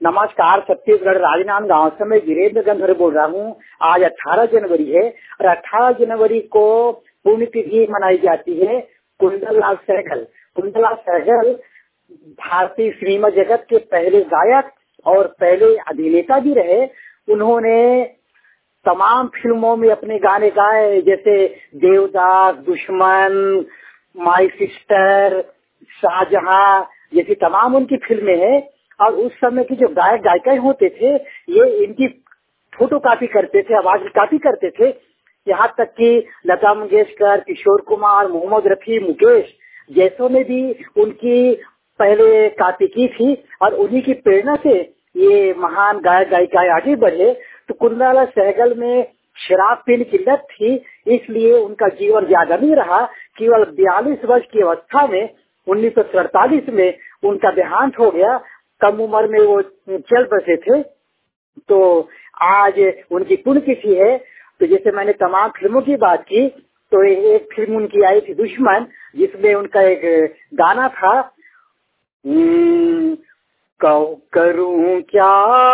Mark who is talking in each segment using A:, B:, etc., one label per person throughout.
A: नमस्कार। छत्तीसगढ़ राजनांदगांव से मैं वीरेंद्र गंधर बोल रहा हूँ। आज 18 जनवरी है और 18 जनवरी को पुण्यतिथि मनाई जाती है कुंदनलाल सहगल। कुंदनलाल सहगल भारतीय सिनेमा जगत के पहले गायक और पहले अभिनेता भी रहे। उन्होंने तमाम फिल्मों में अपने गाने गाए, जैसे देवदास, दुश्मन, माय सिस्टर, शाहजहां जैसी तमाम उनकी फिल्में हैं। और उस समय की जो गायक गायिकाएं होते थे ये इनकी फोटो कॉपी करते थे, आवाज कॉपी करते थे। यहाँ तक कि लता मंगेशकर, किशोर कुमार, मोहम्मद रफी, मुकेश जैसों ने भी उनकी पहले कॉपी की थी और उन्हीं की प्रेरणा से ये महान गायक गायिकाएं आगे बढ़े। तो कुंदनलाल सहगल में शराब पीने की लत थी, इसलिए उनका जीवन ज्यादा नहीं रहा। केवल 42 वर्ष की अवस्था में 1947 में उनका देहांत हो गया। कम उम्र में वो चल बसे थे। तो आज उनकी पुण्यतिथि है। तो जैसे मैंने तमाम फिल्मों की बात की, तो एक फिल्म उनकी आई थी दुश्मन, जिसमें उनका एक गाना था, करूं क्या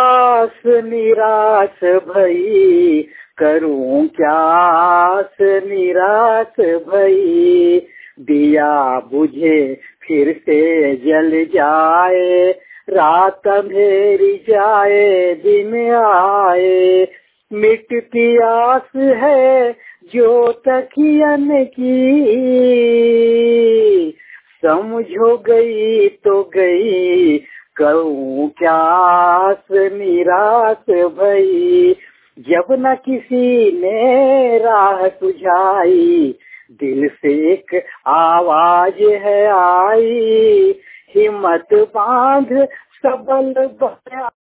A: निराश भई, करूं क्या निराश भई, दिया बुझे फिर से जल जाए, रात अंधेरी जाए दिन आए, मिटती आस है जो तकियन की, समझो गई तो गई, कहूँ क्या निराश भई, जब न किसी ने राह सुझाई, दिल से एक आवाज है आई, हिम्मत बांध सबल बना